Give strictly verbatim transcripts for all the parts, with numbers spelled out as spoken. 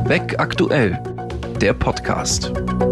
Beck aktuell, der Podcast.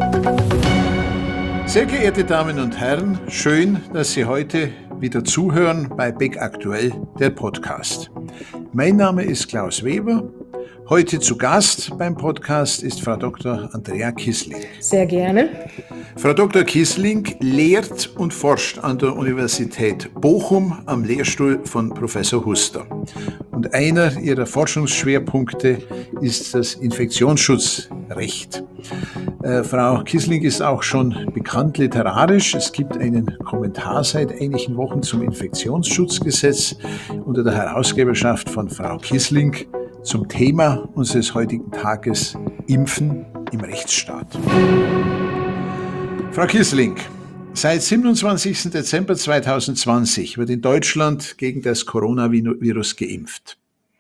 Sehr geehrte Damen und Herren, schön, dass Sie heute wieder zuhören bei Beck aktuell, der Podcast. Mein Name ist Klaus Weber. Heute zu Gast beim Podcast ist Frau Doktor Andrea Kissling. Sehr gerne. Frau Doktor Kissling lehrt und forscht an der Universität Bochum am Lehrstuhl von Professor Huster. Und einer ihrer Forschungsschwerpunkte ist das Infektionsschutzrecht. Äh, Frau Kissling ist auch schon bekannt literarisch. Es gibt einen Kommentar seit einigen Wochen zum Infektionsschutzgesetz unter der Herausgeberschaft von Frau Kissling zum Thema unseres heutigen Tages Impfen im Rechtsstaat. Frau Kissling, seit siebenundzwanzigsten Dezember zweitausendzwanzig wird in Deutschland gegen das Coronavirus geimpft.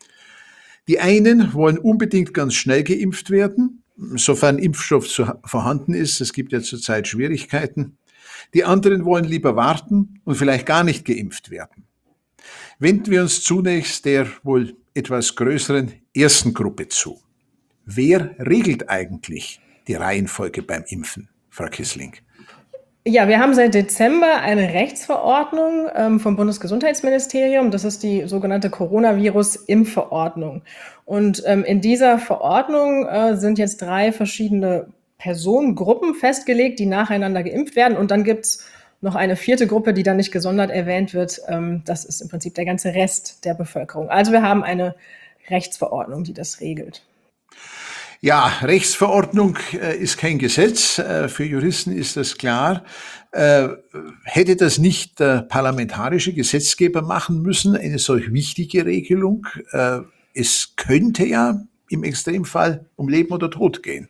Die einen wollen unbedingt ganz schnell geimpft werden, sofern Impfstoff zu, vorhanden ist. Es gibt ja zurzeit Schwierigkeiten. Die anderen wollen lieber warten und vielleicht gar nicht geimpft werden. Wenden wir uns zunächst der wohl etwas größeren ersten Gruppe zu. Wer regelt eigentlich die Reihenfolge beim Impfen, Frau Kissling? Ja, wir haben seit Dezember eine Rechtsverordnung ähm, vom Bundesgesundheitsministerium. Das ist die sogenannte Coronavirus-Impfverordnung. Und ähm, in dieser Verordnung äh, sind jetzt drei verschiedene Personengruppen festgelegt, die nacheinander geimpft werden. Und dann gibt's noch eine vierte Gruppe, die dann nicht gesondert erwähnt wird. Ähm, das ist im Prinzip der ganze Rest der Bevölkerung. Also wir haben eine Rechtsverordnung, die das regelt. Ja, Rechtsverordnung äh, ist kein Gesetz. Äh, für Juristen ist das klar. Äh, hätte das nicht der parlamentarische Gesetzgeber machen müssen, eine solch wichtige Regelung? Äh, es könnte ja im Extremfall um Leben oder Tod gehen.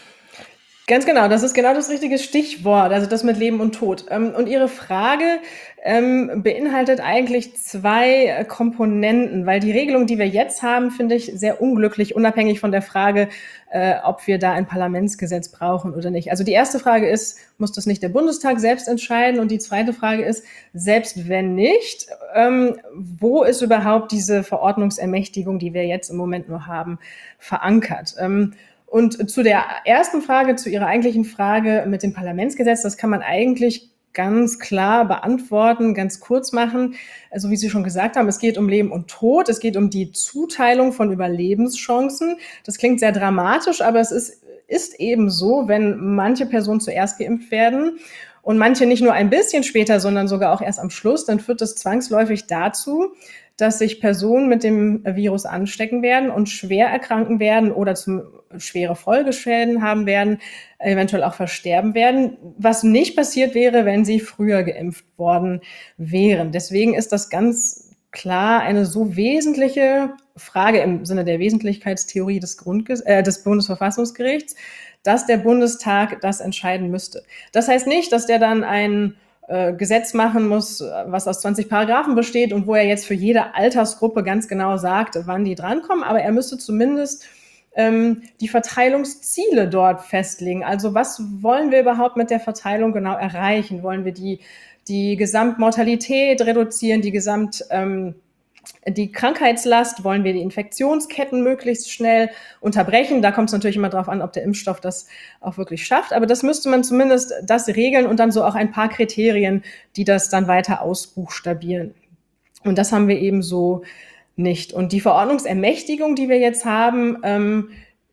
Ganz genau, das ist genau das richtige Stichwort, also das mit Leben und Tod. Und Ihre Frage ähm, beinhaltet eigentlich zwei Komponenten, weil die Regelung, die wir jetzt haben, finde ich sehr unglücklich, unabhängig von der Frage, äh, ob wir da ein Parlamentsgesetz brauchen oder nicht. Also die erste Frage ist, muss das nicht der Bundestag selbst entscheiden? Und die zweite Frage ist, selbst wenn nicht, ähm, wo ist überhaupt diese Verordnungsermächtigung, die wir jetzt im Moment nur haben, verankert? Ähm, Und zu der ersten Frage, zu Ihrer eigentlichen Frage mit dem Parlamentsgesetz, das kann man eigentlich ganz klar beantworten, ganz kurz machen. Also wie Sie schon gesagt haben, es geht um Leben und Tod, es geht um die Zuteilung von Überlebenschancen. Das klingt sehr dramatisch, aber es ist, ist eben so, wenn manche Personen zuerst geimpft werden und manche nicht nur ein bisschen später, sondern sogar auch erst am Schluss, dann führt das zwangsläufig dazu, dass sich Personen mit dem Virus anstecken werden und schwer erkranken werden oder zum schwere Folgeschäden haben werden, eventuell auch versterben werden, was nicht passiert wäre, wenn sie früher geimpft worden wären. Deswegen ist das ganz klar eine so wesentliche Frage im Sinne der Wesentlichkeitstheorie des, Grundges- äh, des Bundesverfassungsgerichts, dass der Bundestag das entscheiden müsste. Das heißt nicht, dass der dann ein Gesetz machen muss, was aus zwanzig Paragraphen besteht und wo er jetzt für jede Altersgruppe ganz genau sagt, wann die drankommen, aber er müsste zumindest ähm, die Verteilungsziele dort festlegen. Also was wollen wir überhaupt mit der Verteilung genau erreichen? Wollen wir die, die Gesamtmortalität reduzieren, die Gesamt... Ähm, Die Krankheitslast, wollen wir die Infektionsketten möglichst schnell unterbrechen? Da kommt es natürlich immer darauf an, ob der Impfstoff das auch wirklich schafft. Aber das müsste man zumindest das regeln und dann so auch ein paar Kriterien, die das dann weiter ausbuchstabieren. Und das haben wir eben so nicht. Und die Verordnungsermächtigung, die wir jetzt haben, ähm,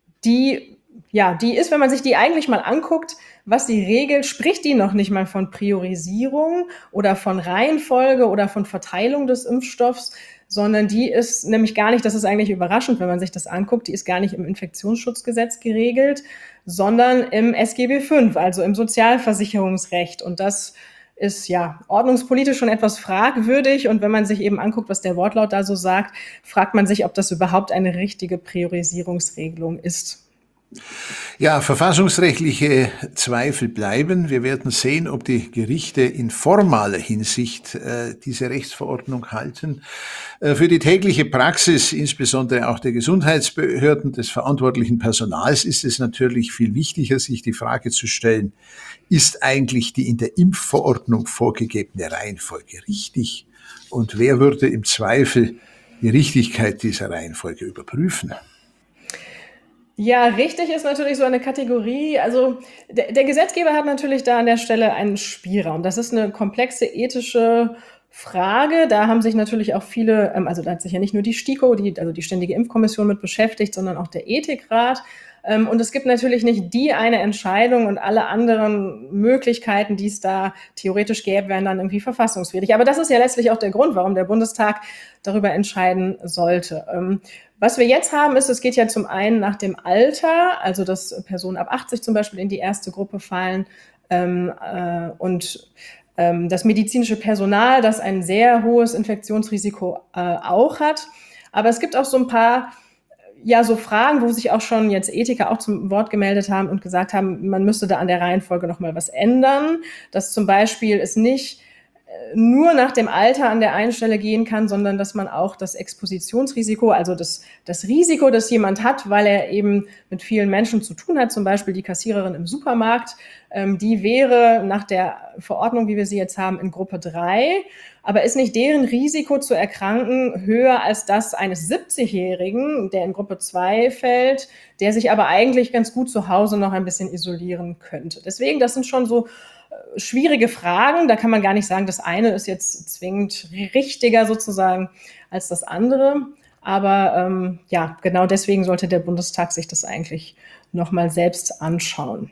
die, ja, die ist, wenn man sich die eigentlich mal anguckt, was die regelt, spricht die noch nicht mal von Priorisierung oder von Reihenfolge oder von Verteilung des Impfstoffs, sondern die ist nämlich gar nicht, das ist eigentlich überraschend, wenn man sich das anguckt, die ist gar nicht im Infektionsschutzgesetz geregelt, sondern im S G B fünf, also im Sozialversicherungsrecht. Und das ist ja ordnungspolitisch schon etwas fragwürdig. Und wenn man sich eben anguckt, was der Wortlaut da so sagt, fragt man sich, ob das überhaupt eine richtige Priorisierungsregelung ist. Ja, verfassungsrechtliche Zweifel bleiben. Wir werden sehen, ob die Gerichte in formaler Hinsicht äh, diese Rechtsverordnung halten. Äh, für die tägliche Praxis, insbesondere auch der Gesundheitsbehörden, des verantwortlichen Personals, ist es natürlich viel wichtiger, sich die Frage zu stellen, ist eigentlich die in der Impfverordnung vorgegebene Reihenfolge richtig? Und wer würde im Zweifel die Richtigkeit dieser Reihenfolge überprüfen? Ja, richtig ist natürlich so eine Kategorie. Also der, der Gesetzgeber hat natürlich da an der Stelle einen Spielraum. Das ist eine komplexe ethische Frage. Da haben sich natürlich auch viele, ähm, also da hat sich ja nicht nur die STIKO, die, also die Ständige Impfkommission mit beschäftigt, sondern auch der Ethikrat. Ähm, und es gibt natürlich nicht die eine Entscheidung und alle anderen Möglichkeiten, die es da theoretisch gäbe, wären dann irgendwie verfassungswidrig. Aber das ist ja letztlich auch der Grund, warum der Bundestag darüber entscheiden sollte. Ähm, Was wir jetzt haben, ist, es geht ja zum einen nach dem Alter, also dass Personen ab achtzig zum Beispiel in die erste Gruppe fallen ähm, äh, und ähm, das medizinische Personal, das ein sehr hohes Infektionsrisiko äh, auch hat. Aber es gibt auch so ein paar ja, so Fragen, wo sich auch schon jetzt Ethiker auch zum Wort gemeldet haben und gesagt haben, man müsste da an der Reihenfolge nochmal was ändern, dass zum Beispiel es nicht nur nach dem Alter an der einen Stelle gehen kann, sondern dass man auch das Expositionsrisiko, also das, das Risiko, das jemand hat, weil er eben mit vielen Menschen zu tun hat, zum Beispiel die Kassiererin im Supermarkt, ähm, die wäre nach der Verordnung, wie wir sie jetzt haben, in Gruppe drei, aber ist nicht deren Risiko zu erkranken höher als das eines siebzigjährigen, der in Gruppe zwei fällt, der sich aber eigentlich ganz gut zu Hause noch ein bisschen isolieren könnte. Deswegen, das sind schon so schwierige Fragen. Da kann man gar nicht sagen, das eine ist jetzt zwingend richtiger sozusagen als das andere. Aber ähm, ja, genau deswegen sollte der Bundestag sich das eigentlich nochmal selbst anschauen.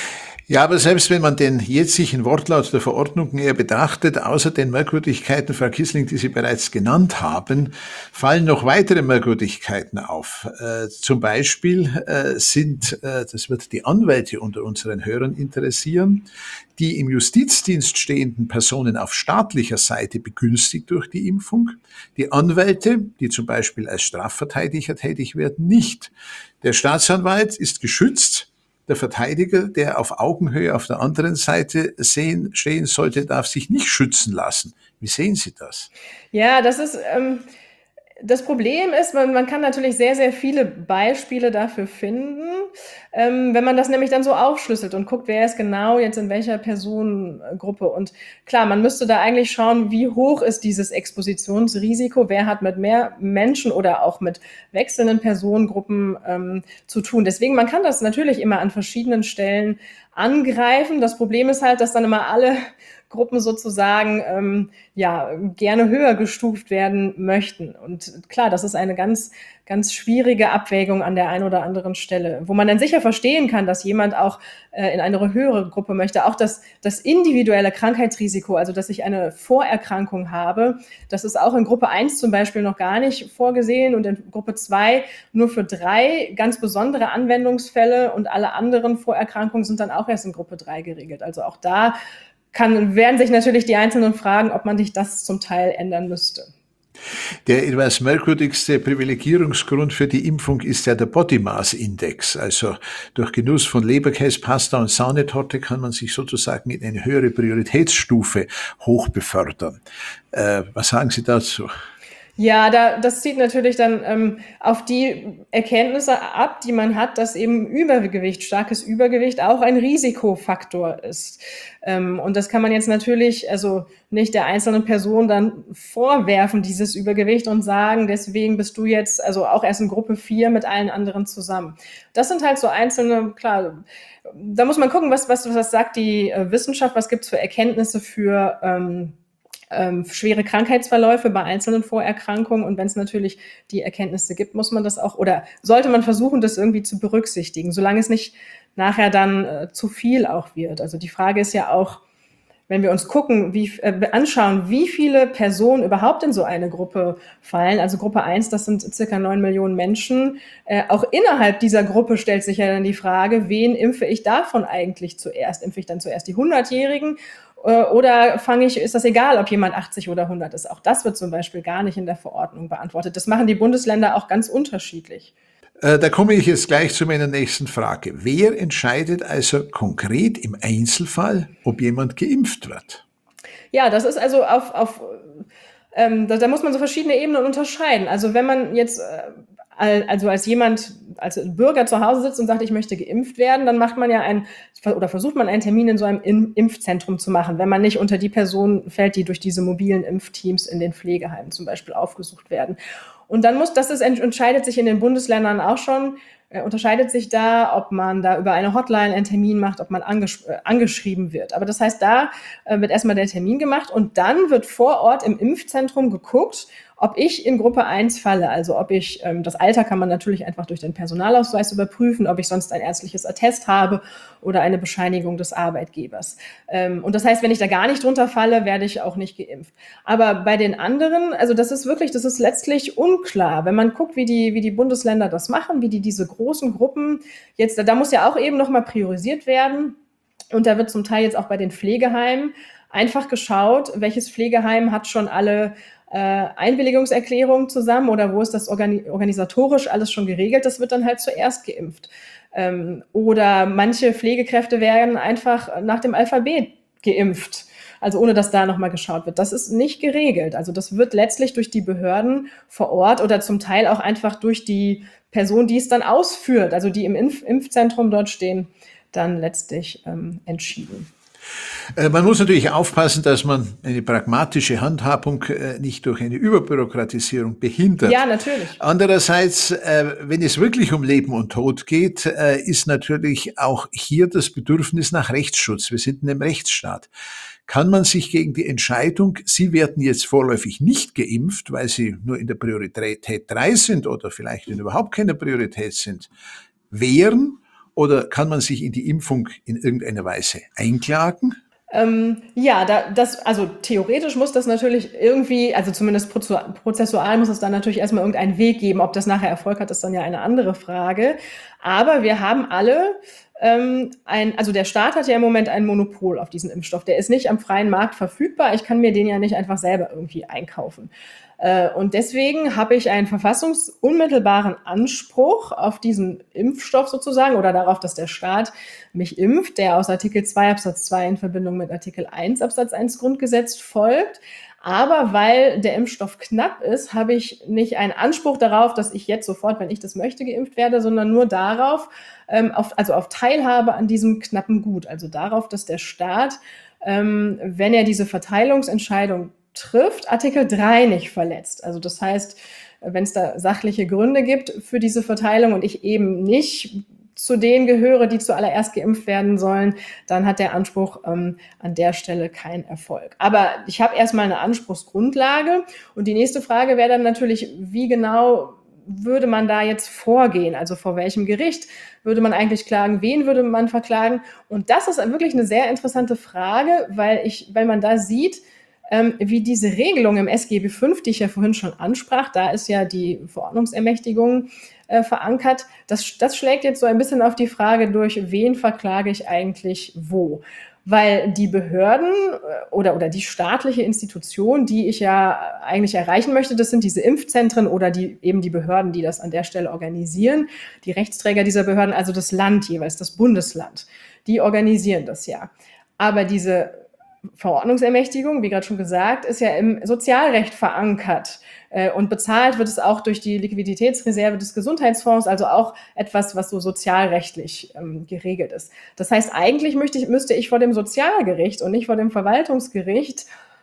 Ja, aber selbst wenn man den jetzigen Wortlaut der Verordnung näher betrachtet, außer den Merkwürdigkeiten, Frau Kissling, die Sie bereits genannt haben, fallen noch weitere Merkwürdigkeiten auf. Äh, zum Beispiel äh, sind, äh, das wird die Anwälte unter unseren Hörern interessieren, die im Justizdienst stehenden Personen auf staatlicher Seite begünstigt durch die Impfung, die Anwälte, die zum Beispiel als Strafverteidiger tätig werden, nicht. Der Staatsanwalt ist geschützt. Der Verteidiger, der auf Augenhöhe auf der anderen Seite sehen, stehen sollte, darf sich nicht schützen lassen. Wie sehen Sie das? Ja, das ist, ähm, das Problem ist, man, man kann natürlich sehr, sehr viele Beispiele dafür finden, ähm, wenn man das nämlich dann so aufschlüsselt und guckt, wer ist genau jetzt in welcher Personengruppe. Und klar, man müsste da eigentlich schauen, wie hoch ist dieses Expositionsrisiko, wer hat mit mehr Menschen oder auch mit wechselnden Personengruppen ähm, zu tun. Deswegen, man kann das natürlich immer an verschiedenen Stellen angreifen. Das Problem ist halt, dass dann immer alle Gruppen sozusagen ähm, ja gerne höher gestuft werden möchten. Und klar, das ist eine ganz, ganz schwierige Abwägung an der einen oder anderen Stelle, wo man dann sicher verstehen kann, dass jemand auch äh, in eine höhere Gruppe möchte. Auch das, das individuelle Krankheitsrisiko, also dass ich eine Vorerkrankung habe, das ist auch in Gruppe eins zum Beispiel noch gar nicht vorgesehen und in Gruppe zwei nur für drei ganz besondere Anwendungsfälle und alle anderen Vorerkrankungen sind dann auch erst in Gruppe drei geregelt. Also auch da kann, werden sich natürlich die Einzelnen fragen, ob man sich das zum Teil ändern müsste. Der etwas merkwürdigste Privilegierungsgrund für die Impfung ist ja der Body Mass Index. Also durch Genuss von Leberkäse, Pasta und Sahnetorte kann man sich sozusagen in eine höhere Prioritätsstufe hochbefördern. Äh, was sagen Sie dazu? Ja, da, das zieht natürlich dann ähm, auf die Erkenntnisse ab, die man hat, dass eben Übergewicht, starkes Übergewicht auch ein Risikofaktor ist. Ähm, und das kann man jetzt natürlich, also nicht der einzelnen Person dann vorwerfen, dieses Übergewicht und sagen, deswegen bist du jetzt also auch erst in Gruppe vier mit allen anderen zusammen. Das sind halt so einzelne, klar, da muss man gucken, was, was, was sagt die äh, Wissenschaft, was gibt's für Erkenntnisse für ähm, Ähm, schwere Krankheitsverläufe bei einzelnen Vorerkrankungen. Und wenn es natürlich die Erkenntnisse gibt, muss man das auch oder sollte man versuchen, das irgendwie zu berücksichtigen, solange es nicht nachher dann äh, zu viel auch wird. Also die Frage ist ja auch, wenn wir uns gucken, wie, äh, anschauen, wie viele Personen überhaupt in so eine Gruppe fallen, also Gruppe eins, das sind circa neun Millionen Menschen, äh, auch innerhalb dieser Gruppe stellt sich ja dann die Frage, wen impfe ich davon eigentlich zuerst? Impfe ich dann zuerst die hundertjährigen äh, oder fange ich, ist das egal, ob jemand achtzig oder hundert ist? Auch das wird zum Beispiel gar nicht in der Verordnung beantwortet. Das machen die Bundesländer auch ganz unterschiedlich. Da komme ich jetzt gleich zu meiner nächsten Frage. Wer entscheidet also konkret im Einzelfall, ob jemand geimpft wird? Ja, das ist also auf, auf ähm, da, da muss man so verschiedene Ebenen unterscheiden. Also wenn man jetzt äh, also als jemand, als Bürger zu Hause sitzt und sagt, ich möchte geimpft werden, dann macht man ja ein oder versucht man einen Termin in so einem Impfzentrum zu machen, wenn man nicht unter die Personen fällt, die durch diese mobilen Impfteams in den Pflegeheimen zum Beispiel aufgesucht werden. Und dann muss, das ist, entscheidet sich in den Bundesländern auch schon, äh, unterscheidet sich da, ob man da über eine Hotline einen Termin macht, ob man angesch- äh, angeschrieben wird. Aber das heißt, da äh, wird erstmal der Termin gemacht und dann wird vor Ort im Impfzentrum geguckt, ob ich in Gruppe eins falle, also ob ich, ähm, das Alter kann man natürlich einfach durch den Personalausweis überprüfen, ob ich sonst ein ärztliches Attest habe oder eine Bescheinigung des Arbeitgebers. Ähm, und das heißt, wenn ich da gar nicht drunter falle, werde ich auch nicht geimpft. Aber bei den anderen, also das ist wirklich, das ist letztlich unklar. Wenn man guckt, wie die, wie die Bundesländer das machen, wie die diese großen Gruppen jetzt, da muss ja auch eben nochmal priorisiert werden. Und da wird zum Teil jetzt auch bei den Pflegeheimen einfach geschaut, welches Pflegeheim hat schon alle äh, Einwilligungserklärungen zusammen oder wo ist das organi- organisatorisch alles schon geregelt, das wird dann halt zuerst geimpft. Ähm, oder manche Pflegekräfte werden einfach nach dem Alphabet geimpft, also ohne dass da nochmal geschaut wird. Das ist nicht geregelt. Also das wird letztlich durch die Behörden vor Ort oder zum Teil auch einfach durch die Person, die es dann ausführt, also die im Impf- Impfzentrum dort stehen, dann letztlich ähm, entschieden. Äh, Man muss natürlich aufpassen, dass man eine pragmatische Handhabung äh, nicht durch eine Überbürokratisierung behindert. Ja, natürlich. Andererseits, äh, wenn es wirklich um Leben und Tod geht, äh, ist natürlich auch hier das Bedürfnis nach Rechtsschutz. Wir sind in einem Rechtsstaat. Kann man sich gegen die Entscheidung, Sie werden jetzt vorläufig nicht geimpft, weil Sie nur in der Priorität drei sind oder vielleicht in überhaupt keiner Priorität sind, wehren? Oder kann man sich in die Impfung in irgendeiner Weise einklagen? Ähm, ja, da, das, also theoretisch muss das natürlich irgendwie, also zumindest prozu- prozessual muss es dann natürlich erstmal irgendeinen Weg geben. Ob das nachher Erfolg hat, ist dann ja eine andere Frage. Aber wir haben alle ähm, ein, also der Staat hat ja im Moment ein Monopol auf diesen Impfstoff. Der ist nicht am freien Markt verfügbar. Ich kann mir den ja nicht einfach selber irgendwie einkaufen. Äh, Und deswegen habe ich einen verfassungsunmittelbaren Anspruch auf diesen Impfstoff sozusagen oder darauf, dass der Staat mich impft, der aus Artikel zwei Absatz zwei in Verbindung mit Artikel eins Absatz eins Grundgesetz folgt. Aber weil der Impfstoff knapp ist, habe ich nicht einen Anspruch darauf, dass ich jetzt sofort, wenn ich das möchte, geimpft werde, sondern nur darauf, ähm, auf, also auf Teilhabe an diesem knappen Gut. Also darauf, dass der Staat, ähm, wenn er diese Verteilungsentscheidung trifft, Artikel drei nicht verletzt. Also das heißt, wenn es da sachliche Gründe gibt für diese Verteilung und ich eben nicht zu denen gehöre, die zuallererst geimpft werden sollen, dann hat der Anspruch ähm, an der Stelle keinen Erfolg. Aber ich habe erstmal eine Anspruchsgrundlage und die nächste Frage wäre dann natürlich, wie genau würde man da jetzt vorgehen? Also vor welchem Gericht würde man eigentlich klagen? Wen würde man verklagen? Und das ist wirklich eine sehr interessante Frage, weil ich, weil man da sieht, ähm, wie diese Regelung im S G B fünf, die ich ja vorhin schon ansprach, da ist ja die Verordnungsermächtigung äh, verankert, das, das schlägt jetzt so ein bisschen auf die Frage durch, wen verklage ich eigentlich wo? Weil die Behörden äh, oder, oder die staatliche Institution, die ich ja eigentlich erreichen möchte, das sind diese Impfzentren oder die, eben die Behörden, die das an der Stelle organisieren, die Rechtsträger dieser Behörden, also das Land jeweils, das Bundesland, die organisieren das ja. Aber diese Verordnungsermächtigung, wie gerade schon gesagt, ist ja im Sozialrecht verankert. Äh, Und bezahlt wird es auch durch die Liquiditätsreserve des Gesundheitsfonds, also auch etwas, was so sozialrechtlich ähm, geregelt ist. Das heißt, eigentlich möchte ich, müsste ich vor dem Sozialgericht und nicht vor dem Verwaltungsgericht,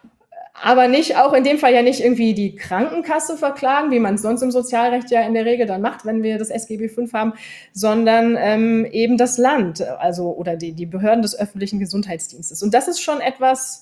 aber nicht, auch in dem Fall ja nicht irgendwie die Krankenkasse verklagen, wie man es sonst im Sozialrecht ja in der Regel dann macht, wenn wir das S G B fünf haben, sondern ähm, eben das Land, also oder die, die Behörden des öffentlichen Gesundheitsdienstes. Und das ist schon etwas,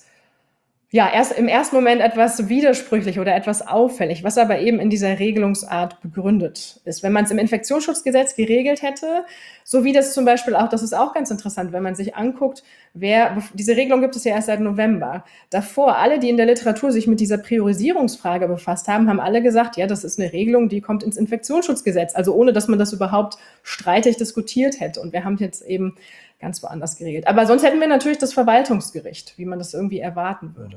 ja, erst im ersten Moment etwas widersprüchlich oder etwas auffällig, was aber eben in dieser Regelungsart begründet ist. Wenn man es im Infektionsschutzgesetz geregelt hätte, so wie das zum Beispiel auch, das ist auch ganz interessant, wenn man sich anguckt, wer, diese Regelung gibt es ja erst seit November. Davor, alle, die in der Literatur sich mit dieser Priorisierungsfrage befasst haben, haben alle gesagt, ja, das ist eine Regelung, die kommt ins Infektionsschutzgesetz, also ohne, dass man das überhaupt streitig diskutiert hätte. Und wir haben jetzt eben ganz woanders geregelt. Aber sonst hätten wir natürlich das Verwaltungsgericht, wie man das irgendwie erwarten würde.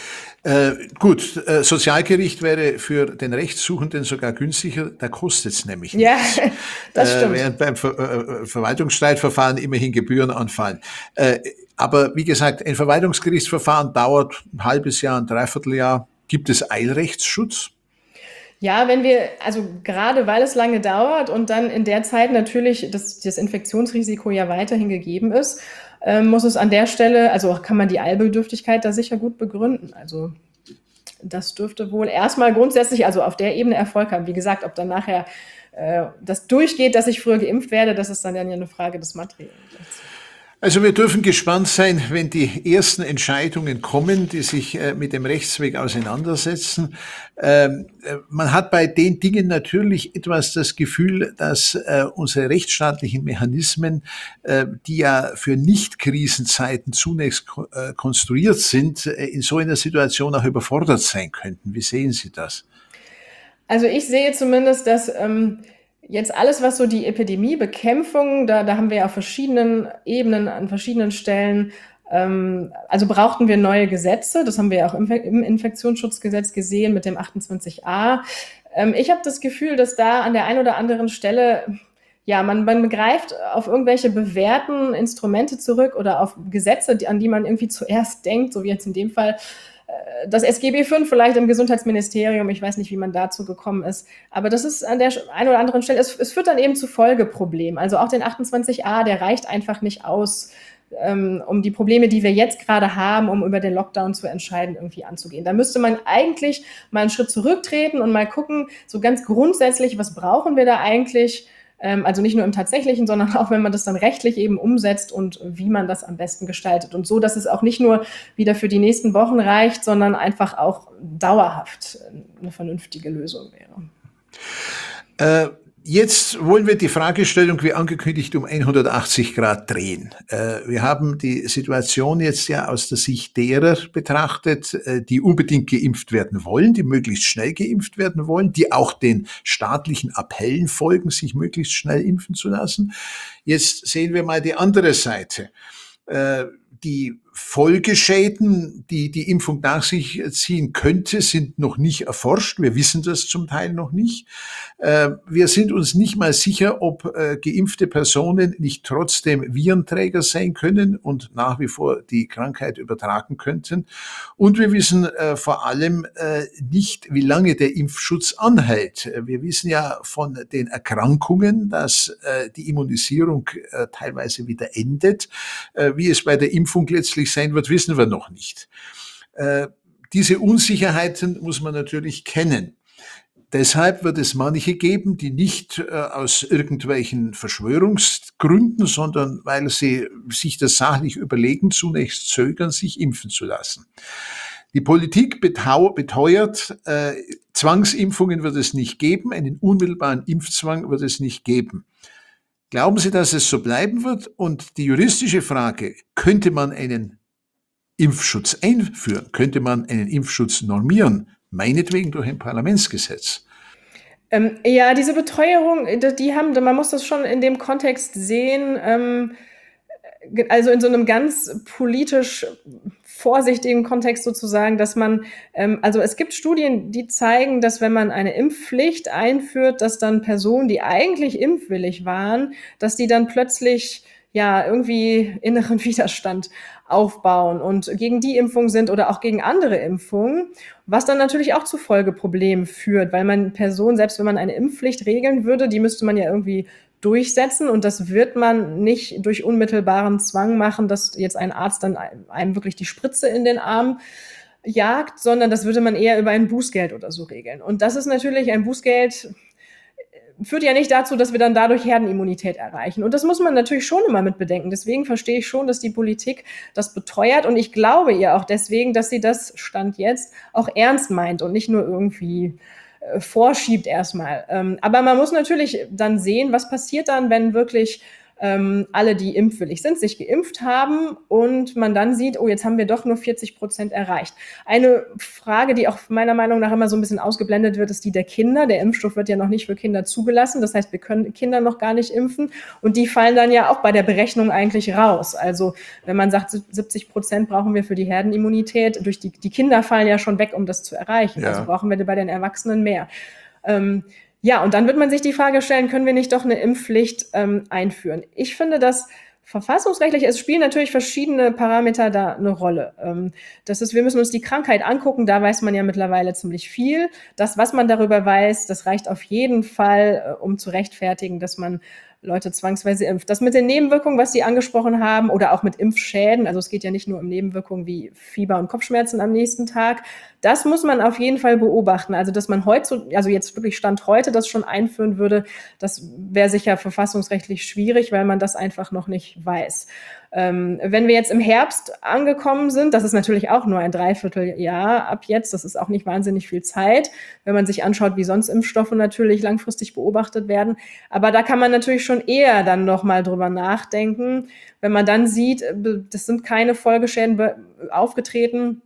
Äh, gut, äh, Sozialgericht wäre für den Rechtssuchenden sogar günstiger, da kostet es nämlich Ja, nichts. das stimmt. Äh, während beim Ver äh, Verwaltungsstreitverfahren immerhin Gebühren anfallen. Äh, aber wie gesagt, ein Verwaltungsgerichtsverfahren dauert ein halbes Jahr, ein Dreivierteljahr. Gibt es Eilrechtsschutz? Ja, wenn wir, also gerade weil es lange dauert und dann in der Zeit natürlich das, das Infektionsrisiko ja weiterhin gegeben ist, ähm, muss es an der Stelle, also kann man die Eilbedürftigkeit da sicher gut begründen. Also das dürfte wohl erstmal grundsätzlich, also auf der Ebene Erfolg haben. Wie gesagt, ob dann nachher äh, das durchgeht, dass ich früher geimpft werde, das ist dann ja eine Frage des Materiellen. Also wir dürfen gespannt sein, wenn die ersten Entscheidungen kommen, die sich äh, mit dem Rechtsweg auseinandersetzen. Ähm, äh, man hat bei den Dingen natürlich etwas das Gefühl, dass äh, unsere rechtsstaatlichen Mechanismen, äh, die ja für Nicht-Krisenzeiten zunächst ko- äh, konstruiert sind, äh, in so einer Situation auch überfordert sein könnten. Wie sehen Sie das? Also ich sehe zumindest, dass ähm, jetzt alles, was so die Epidemiebekämpfung, da, da haben wir ja auf verschiedenen Ebenen, an verschiedenen Stellen, ähm, also brauchten wir neue Gesetze, das haben wir ja auch im, im Infektionsschutzgesetz gesehen mit dem achtundzwanzig a. Ähm, ich habe das Gefühl, dass da an der einen oder anderen Stelle, ja, man, man greift auf irgendwelche bewährten Instrumente zurück oder auf Gesetze, die, an die man irgendwie zuerst denkt, so wie jetzt in dem Fall das S G B fünf vielleicht im Gesundheitsministerium, ich weiß nicht, wie man dazu gekommen ist, aber das ist an der einen oder anderen Stelle, es, es führt dann eben zu Folgeproblemen. Also auch den achtundzwanzig a, der reicht einfach nicht aus, ähm, um die Probleme, die wir jetzt gerade haben, um über den Lockdown zu entscheiden, irgendwie anzugehen. Da müsste man eigentlich mal einen Schritt zurücktreten und mal gucken, so ganz grundsätzlich, was brauchen wir da eigentlich? Also nicht nur im Tatsächlichen, sondern auch, wenn man das dann rechtlich eben umsetzt und wie man das am besten gestaltet. Und so, dass es auch nicht nur wieder für die nächsten Wochen reicht, sondern einfach auch dauerhaft eine vernünftige Lösung wäre. Äh, jetzt wollen wir die Fragestellung, wie angekündigt, um hundertachtzig Grad drehen. Äh, wir haben die Situation jetzt ja aus der Sicht derer betrachtet, äh, die unbedingt geimpft werden wollen, die möglichst schnell geimpft werden wollen, die auch den staatlichen Appellen folgen, sich möglichst schnell impfen zu lassen. Jetzt sehen wir mal die andere Seite. Äh, die Folgeschäden, die die Impfung nach sich ziehen könnte, sind noch nicht erforscht. Wir wissen das zum Teil noch nicht. Wir sind uns nicht mal sicher, ob geimpfte Personen nicht trotzdem Virenträger sein können und nach wie vor die Krankheit übertragen könnten. Und wir wissen vor allem nicht, wie lange der Impfschutz anhält. Wir wissen ja von den Erkrankungen, dass die Immunisierung teilweise wieder endet. Wie es bei der Impfung letztlich sein wird, wissen wir noch nicht. Äh, diese Unsicherheiten muss man natürlich kennen. Deshalb wird es manche geben, die nicht äh, aus irgendwelchen Verschwörungsgründen, sondern weil sie sich das sachlich überlegen, zunächst zögern, sich impfen zu lassen. Die Politik betau- beteuert, äh, Zwangsimpfungen wird es nicht geben, einen unmittelbaren Impfzwang wird es nicht geben. Glauben Sie, dass es so bleiben wird? Und die juristische Frage, könnte man einen Impfschutz einführen? Könnte man einen Impfschutz normieren? Meinetwegen durch ein Parlamentsgesetz. Ähm, ja, diese Beteuerung, die haben, man muss das schon in dem Kontext sehen, ähm, also in so einem ganz politisch vorsichtigen Kontext sozusagen, dass man, ähm, also es gibt Studien, die zeigen, dass wenn man eine Impfpflicht einführt, dass dann Personen, die eigentlich impfwillig waren, dass die dann plötzlich ja irgendwie inneren Widerstand aufbauen und gegen die Impfung sind oder auch gegen andere Impfungen, was dann natürlich auch zu Folgeproblemen führt, weil man Personen, selbst wenn man eine Impfpflicht regeln würde, die müsste man ja irgendwie durchsetzen und das wird man nicht durch unmittelbaren Zwang machen, dass jetzt ein Arzt dann einem wirklich die Spritze in den Arm jagt, sondern das würde man eher über ein Bußgeld oder so regeln. Und das ist natürlich ein Bußgeld, führt ja nicht dazu, dass wir dann dadurch Herdenimmunität erreichen. Und das muss man natürlich schon immer mit bedenken. Deswegen verstehe ich schon, dass die Politik das beteuert. Und ich glaube ihr auch deswegen, dass sie das Stand jetzt auch ernst meint und nicht nur irgendwie äh, vorschiebt erstmal. Ähm, aber man muss natürlich dann sehen, was passiert dann, wenn wirklich ähm, alle, die impfwillig sind, sich geimpft haben und man dann sieht, oh, jetzt haben wir doch nur vierzig Prozent erreicht. Eine Frage, die auch meiner Meinung nach immer so ein bisschen ausgeblendet wird, ist die der Kinder. Der Impfstoff wird ja noch nicht für Kinder zugelassen. Das heißt, wir können Kinder noch gar nicht impfen und die fallen dann ja auch bei der Berechnung eigentlich raus. Also wenn man sagt, siebzig Prozent brauchen wir für die Herdenimmunität, durch die, die Kinder fallen ja schon weg, um das zu erreichen. Ja. Also brauchen wir bei den Erwachsenen mehr. Ähm, Ja, und dann wird man sich die Frage stellen, können wir nicht doch eine Impfpflicht ähm, einführen? Ich finde, dass verfassungsrechtlich, es spielen natürlich verschiedene Parameter da eine Rolle. Ähm, das ist, wir müssen uns die Krankheit angucken, da weiß man ja mittlerweile ziemlich viel. Das, was man darüber weiß, das reicht auf jeden Fall, äh, um zu rechtfertigen, dass man Leute zwangsweise impft. Das mit den Nebenwirkungen, was Sie angesprochen haben, oder auch mit Impfschäden, also es geht ja nicht nur um Nebenwirkungen wie Fieber und Kopfschmerzen am nächsten Tag, das muss man auf jeden Fall beobachten. Also dass man heute, also jetzt wirklich Stand heute das schon einführen würde, das wäre sicher verfassungsrechtlich schwierig, weil man das einfach noch nicht weiß. Ähm, wenn wir jetzt im Herbst angekommen sind, das ist natürlich auch nur ein Dreivierteljahr ab jetzt, das ist auch nicht wahnsinnig viel Zeit, wenn man sich anschaut, wie sonst Impfstoffe natürlich langfristig beobachtet werden. Aber da kann man natürlich schon eher dann nochmal drüber nachdenken, wenn man dann sieht, das sind keine Folgeschäden aufgetreten,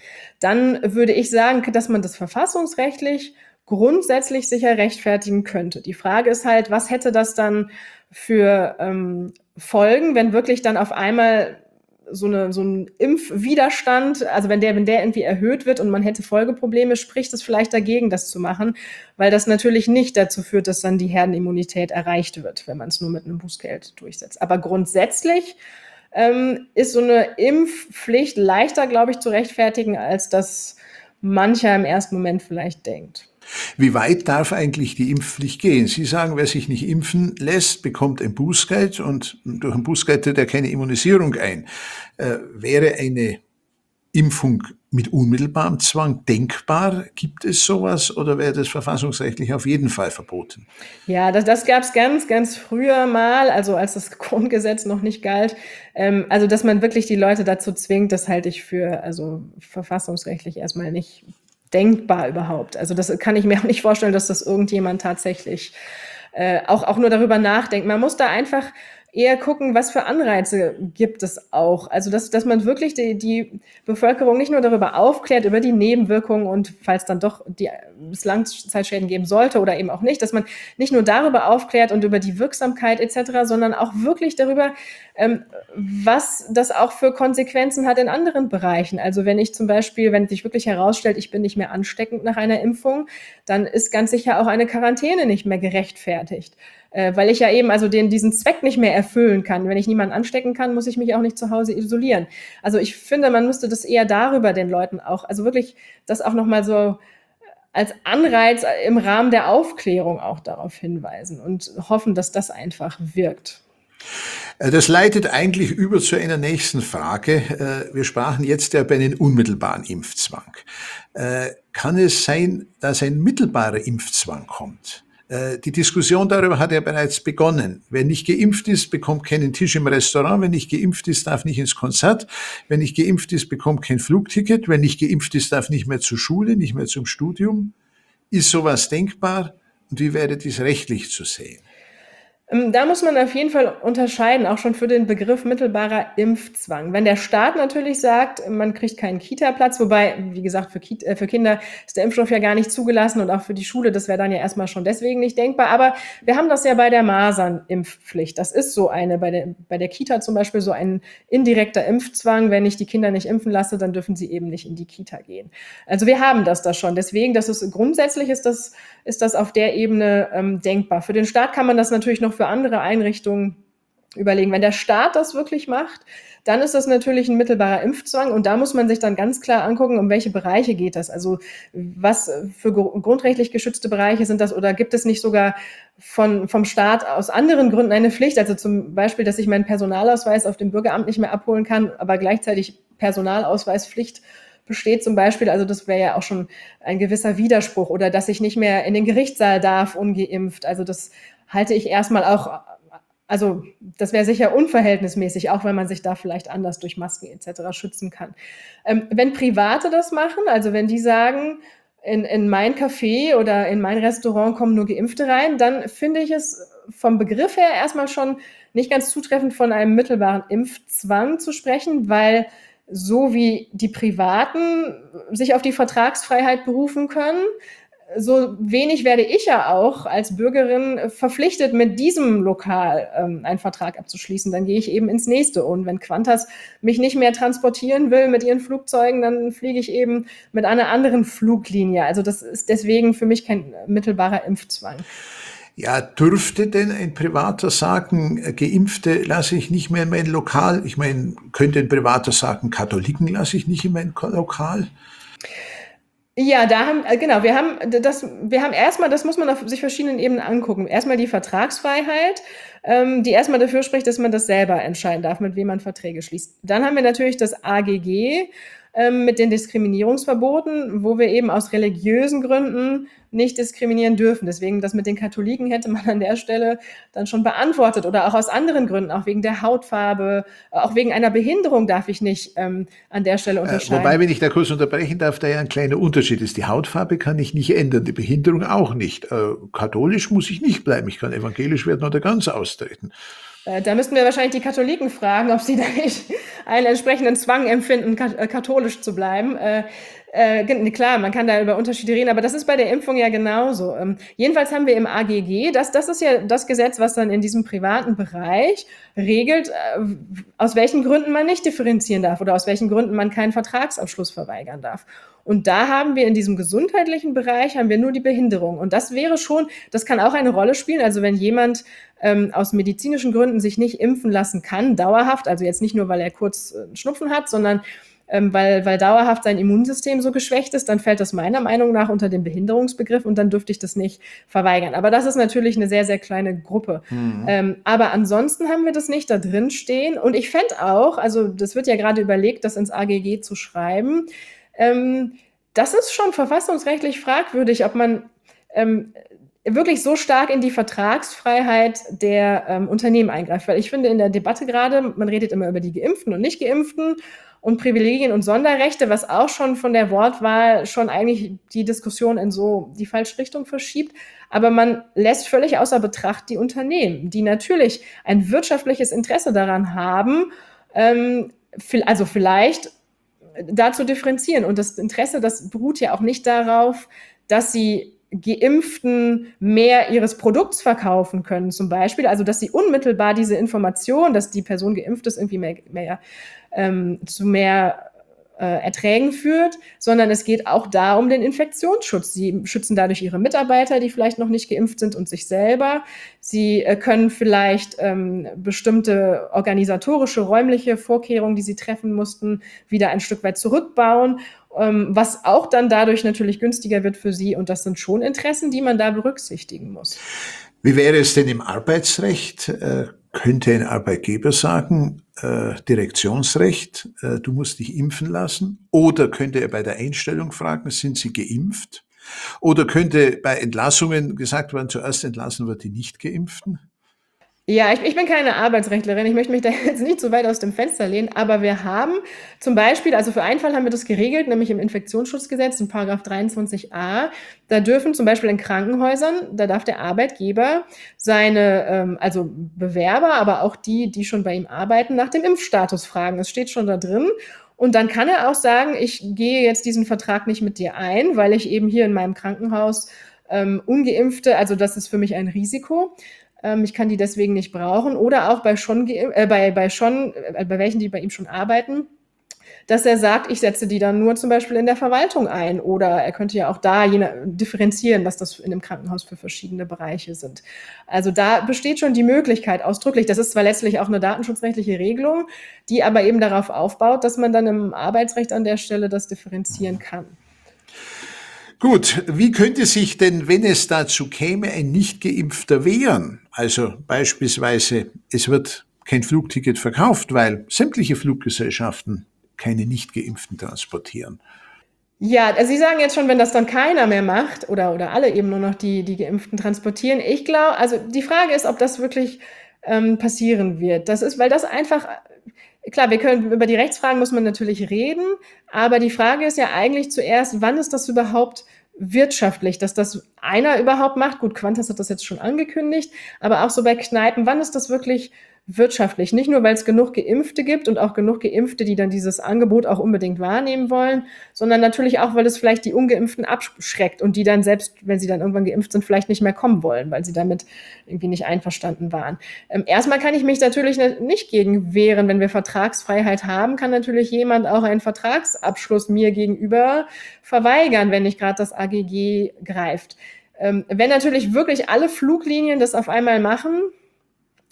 dann würde ich sagen, dass man das verfassungsrechtlich grundsätzlich sicher rechtfertigen könnte. Die Frage ist halt, was hätte das dann für ähm, Folgen, wenn wirklich dann auf einmal so, eine, so ein Impfwiderstand, also wenn der, wenn der irgendwie erhöht wird und man hätte Folgeprobleme, spricht es vielleicht dagegen, das zu machen, weil das natürlich nicht dazu führt, dass dann die Herdenimmunität erreicht wird, wenn man es nur mit einem Bußgeld durchsetzt. Aber grundsätzlich ähm, ist so eine Impfpflicht leichter, glaube ich, zu rechtfertigen, als das mancher im ersten Moment vielleicht denkt. Wie weit darf eigentlich die Impfpflicht gehen? Sie sagen, wer sich nicht impfen lässt, bekommt ein Bußgeld und durch ein Bußgeld tritt er keine Immunisierung ein. Äh, wäre eine Impfung mit unmittelbarem Zwang denkbar? Gibt es sowas oder wäre das verfassungsrechtlich auf jeden Fall verboten? Ja, das, das gab es ganz, ganz früher mal, also als das Grundgesetz noch nicht galt. Ähm, also dass man wirklich die Leute dazu zwingt, das halte ich für also verfassungsrechtlich erstmal nicht denkbar überhaupt. Also das kann ich mir auch nicht vorstellen, dass das irgendjemand tatsächlich äh, auch, auch nur darüber nachdenkt. Man muss da einfach eher gucken, was für Anreize gibt es auch. Also dass, dass man wirklich die, die Bevölkerung nicht nur darüber aufklärt, über die Nebenwirkungen und falls dann doch die, es Langzeitschäden geben sollte oder eben auch nicht, dass man nicht nur darüber aufklärt und über die Wirksamkeit et cetera, sondern auch wirklich darüber, ähm, was das auch für Konsequenzen hat in anderen Bereichen. Also wenn ich zum Beispiel, wenn sich wirklich herausstellt, ich bin nicht mehr ansteckend nach einer Impfung, dann ist ganz sicher auch eine Quarantäne nicht mehr gerechtfertigt. Äh, weil ich ja eben also den, diesen Zweck nicht mehr erfüllen kann. Wenn ich niemanden anstecken kann, muss ich mich auch nicht zu Hause isolieren. Also ich finde, man müsste das eher darüber den Leuten auch, also wirklich das auch nochmal so als Anreiz im Rahmen der Aufklärung auch darauf hinweisen und hoffen, dass das einfach wirkt. Das leitet eigentlich über zu einer nächsten Frage. Wir sprachen jetzt ja über einen unmittelbaren Impfzwang. Kann es sein, dass ein mittelbarer Impfzwang kommt? Die Diskussion darüber hat ja bereits begonnen. Wer nicht geimpft ist, bekommt keinen Tisch im Restaurant. Wer nicht geimpft ist, darf nicht ins Konzert. Wer nicht geimpft ist, bekommt kein Flugticket. Wer nicht geimpft ist, darf nicht mehr zur Schule, nicht mehr zum Studium. Ist sowas denkbar? Und wie wäre dies rechtlich zu sehen? Da muss man auf jeden Fall unterscheiden, auch schon für den Begriff mittelbarer Impfzwang. Wenn der Staat natürlich sagt, man kriegt keinen Kita-Platz, wobei, wie gesagt, für, Kita, für Kinder ist der Impfstoff ja gar nicht zugelassen und auch für die Schule, das wäre dann ja erstmal schon deswegen nicht denkbar. Aber wir haben das ja bei der Masernimpfpflicht. Das ist so eine, bei der, bei der Kita zum Beispiel so ein indirekter Impfzwang. Wenn ich die Kinder nicht impfen lasse, dann dürfen sie eben nicht in die Kita gehen. Also wir haben das da schon. Deswegen, das ist grundsätzlich ist das, ist das auf der Ebene ähm, denkbar. Für den Staat kann man das natürlich noch für andere Einrichtungen überlegen. Wenn der Staat das wirklich macht, dann ist das natürlich ein mittelbarer Impfzwang und da muss man sich dann ganz klar angucken, um welche Bereiche geht das. Also was für grundrechtlich geschützte Bereiche sind das oder gibt es nicht sogar von, vom Staat aus anderen Gründen eine Pflicht? Also zum Beispiel, dass ich meinen Personalausweis auf dem Bürgeramt nicht mehr abholen kann, aber gleichzeitig Personalausweispflicht besteht zum Beispiel, also das wäre ja auch schon ein gewisser Widerspruch oder dass ich nicht mehr in den Gerichtssaal darf, ungeimpft. Also das halte ich erstmal auch, also das wäre sicher unverhältnismäßig, auch wenn man sich da vielleicht anders durch Masken et cetera schützen kann. Ähm, wenn Private das machen, also wenn die sagen, in, in mein Café oder in mein Restaurant kommen nur Geimpfte rein, dann finde ich es vom Begriff her erstmal schon nicht ganz zutreffend von einem mittelbaren Impfzwang zu sprechen, weil so wie die Privaten sich auf die Vertragsfreiheit berufen können, so wenig werde ich ja auch als Bürgerin verpflichtet, mit diesem Lokal ähm, einen Vertrag abzuschließen. Dann gehe ich eben ins nächste. Und wenn Qantas mich nicht mehr transportieren will mit ihren Flugzeugen, dann fliege ich eben mit einer anderen Fluglinie. Also das ist deswegen für mich kein mittelbarer Impfzwang. Ja, dürfte denn ein Privater sagen, Geimpfte lasse ich nicht mehr in mein Lokal? Ich meine, könnte ein Privater sagen, Katholiken lasse ich nicht in mein Lokal? Ja, da haben, äh, genau, wir haben das, wir haben erstmal, das muss man auf sich verschiedenen Ebenen angucken. Erstmal die Vertragsfreiheit, ähm, die erstmal dafür spricht, dass man das selber entscheiden darf, mit wem man Verträge schließt. Dann haben wir natürlich das A G G ähm, mit den Diskriminierungsverboten, wo wir eben aus religiösen Gründen nicht diskriminieren dürfen. Deswegen, das mit den Katholiken hätte man an der Stelle dann schon beantwortet, oder auch aus anderen Gründen, auch wegen der Hautfarbe, auch wegen einer Behinderung darf ich nicht ähm, an der Stelle Äh, unterscheiden. wobei, wenn ich da kurz unterbrechen darf, da ja ein kleiner Unterschied ist. Die Hautfarbe kann ich nicht ändern, die Behinderung auch nicht. Äh, katholisch muss ich nicht bleiben. Ich kann evangelisch werden oder ganz austreten. Äh, Da müssten wir wahrscheinlich die Katholiken fragen, ob sie da nicht einen entsprechenden Zwang empfinden, kat- äh, katholisch zu bleiben. Äh, äh, gen- klar, man kann da über Unterschiede reden, aber das ist bei der Impfung ja genauso. Ähm, jedenfalls haben wir im A G G, das, das ist ja das Gesetz, was dann in diesem privaten Bereich regelt, äh, aus welchen Gründen man nicht differenzieren darf oder aus welchen Gründen man keinen Vertragsabschluss verweigern darf. Und da haben wir in diesem gesundheitlichen Bereich haben wir nur die Behinderung. Und das wäre schon, das kann auch eine Rolle spielen. Also wenn jemand ähm, aus medizinischen Gründen sich nicht impfen lassen kann, dauerhaft, also jetzt nicht nur, weil er kurz äh, Schnupfen hat, sondern ähm, weil, weil dauerhaft sein Immunsystem so geschwächt ist, dann fällt das meiner Meinung nach unter den Behinderungsbegriff und dann dürfte ich das nicht verweigern. Aber das ist natürlich eine sehr, sehr kleine Gruppe. Mhm. Ähm, aber ansonsten haben wir das nicht da drin stehen. Und ich fände auch, also das wird ja gerade überlegt, das ins A G G zu schreiben, ähm, das ist schon verfassungsrechtlich fragwürdig, ob man ähm, wirklich so stark in die Vertragsfreiheit der ähm, Unternehmen eingreift. Weil ich finde in der Debatte gerade, man redet immer über die Geimpften und Nicht-Geimpften und Privilegien und Sonderrechte, was auch schon von der Wortwahl schon eigentlich die Diskussion in so die falsche Richtung verschiebt. Aber man lässt völlig außer Betracht die Unternehmen, die natürlich ein wirtschaftliches Interesse daran haben, ähm, also vielleicht da zu differenzieren. Und das Interesse, das beruht ja auch nicht darauf, dass sie Geimpften mehr ihres Produkts verkaufen können, zum Beispiel. Also, dass sie unmittelbar diese Information, dass die Person geimpft ist, irgendwie mehr, mehr ähm, zu mehr äh, Erträgen führt, sondern es geht auch da um den Infektionsschutz. Sie schützen dadurch ihre Mitarbeiter, die vielleicht noch nicht geimpft sind, und sich selber. Sie äh, können vielleicht ähm, bestimmte organisatorische, räumliche Vorkehrungen, die sie treffen mussten, wieder ein Stück weit zurückbauen, ähm, was auch dann dadurch natürlich günstiger wird für sie. Und das sind schon Interessen, die man da berücksichtigen muss. Wie wäre es denn im Arbeitsrecht? Äh, könnte ein Arbeitgeber sagen, äh, Direktionsrecht, äh, du musst dich impfen lassen? Oder könnte er bei der Einstellung fragen, sind Sie geimpft? Oder könnte bei Entlassungen gesagt werden, zuerst entlassen wird die Nicht-Geimpften? Ja, ich, ich bin keine Arbeitsrechtlerin, ich möchte mich da jetzt nicht so weit aus dem Fenster lehnen, aber wir haben zum Beispiel, also für einen Fall haben wir das geregelt, nämlich im Infektionsschutzgesetz, in Paragraph dreiundzwanzig a, da dürfen zum Beispiel in Krankenhäusern, da darf der Arbeitgeber seine, ähm, also Bewerber, aber auch die, die schon bei ihm arbeiten, nach dem Impfstatus fragen. Das steht schon da drin. Und dann kann er auch sagen, ich gehe jetzt diesen Vertrag nicht mit dir ein, weil ich eben hier in meinem Krankenhaus ähm, Ungeimpfte, also das ist für mich ein Risiko. Ich kann die deswegen nicht brauchen. Oder auch bei schon, äh, bei, bei schon, äh, bei welchen, die bei ihm schon arbeiten, dass er sagt, ich setze die dann nur zum Beispiel in der Verwaltung ein. Oder er könnte ja auch da je, differenzieren, was das in einem Krankenhaus für verschiedene Bereiche sind. Also da besteht schon die Möglichkeit ausdrücklich. Das ist zwar letztlich auch eine datenschutzrechtliche Regelung, die aber eben darauf aufbaut, dass man dann im Arbeitsrecht an der Stelle das differenzieren kann. Gut, wie könnte sich denn, wenn es dazu käme, ein Nicht-Geimpfter wehren? Also beispielsweise, es wird kein Flugticket verkauft, weil sämtliche Fluggesellschaften keine Nicht-Geimpften transportieren. Ja, also Sie sagen jetzt schon, wenn das dann keiner mehr macht oder, oder alle eben nur noch die, die Geimpften transportieren. Ich glaube, also die Frage ist, ob das wirklich ähm, passieren wird. Das ist, weil das einfach, klar, wir können, über die Rechtsfragen muss man natürlich reden, aber die Frage ist ja eigentlich zuerst, wann ist das überhaupt wirtschaftlich, dass das einer überhaupt macht? Gut, Qantas hat das jetzt schon angekündigt, aber auch so bei Kneipen, wann ist das wirklich wirtschaftlich? Nicht nur, weil es genug Geimpfte gibt und auch genug Geimpfte, die dann dieses Angebot auch unbedingt wahrnehmen wollen, sondern natürlich auch, weil es vielleicht die Ungeimpften abschreckt und die dann selbst, wenn sie dann irgendwann geimpft sind, vielleicht nicht mehr kommen wollen, weil sie damit irgendwie nicht einverstanden waren. Ähm, erstmal kann ich mich natürlich nicht gegen wehren. Wenn wir Vertragsfreiheit haben, kann natürlich jemand auch einen Vertragsabschluss mir gegenüber verweigern, wenn nicht gerade das A G G greift. Ähm, wenn natürlich wirklich alle Fluglinien das auf einmal machen,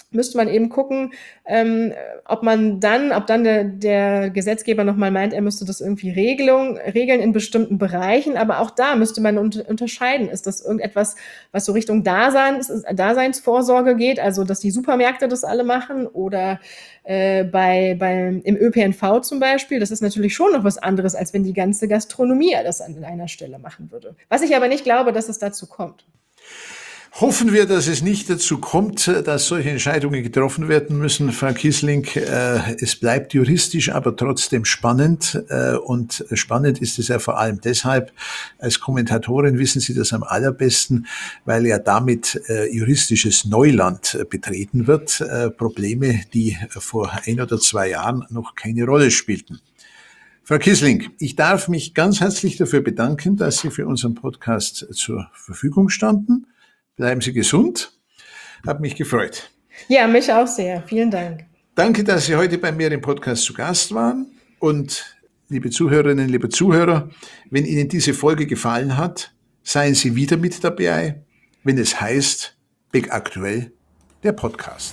müsste man eben gucken, ähm, ob man dann, ob dann der, der Gesetzgeber nochmal meint, er müsste das irgendwie Regelung, regeln in bestimmten Bereichen. Aber auch da müsste man unter, unterscheiden. Ist das irgendetwas, was so Richtung Daseins, Daseinsvorsorge geht, also dass die Supermärkte das alle machen oder äh, bei, bei, im Ö P N V zum Beispiel? Das ist natürlich schon noch was anderes, als wenn die ganze Gastronomie das an einer Stelle machen würde. Was ich aber nicht glaube, dass es dazu kommt. Hoffen wir, dass es nicht dazu kommt, dass solche Entscheidungen getroffen werden müssen. Frau Kissling, äh, es bleibt juristisch, aber trotzdem spannend. Äh, und spannend ist es ja vor allem deshalb, als Kommentatorin wissen Sie das am allerbesten, weil ja damit äh, juristisches Neuland äh, betreten wird. Äh, Probleme, die vor ein oder zwei Jahren noch keine Rolle spielten. Frau Kissling, ich darf mich ganz herzlich dafür bedanken, dass Sie für unseren Podcast zur Verfügung standen. Bleiben Sie gesund. Hat mich gefreut. Ja, mich auch sehr. Vielen Dank. Danke, dass Sie heute bei mir im Podcast zu Gast waren. Und liebe Zuhörerinnen, liebe Zuhörer, wenn Ihnen diese Folge gefallen hat, seien Sie wieder mit dabei, wenn es heißt Beck Aktuell, der Podcast.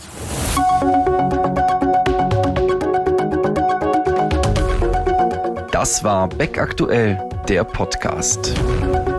Das war Beck Aktuell, der Podcast.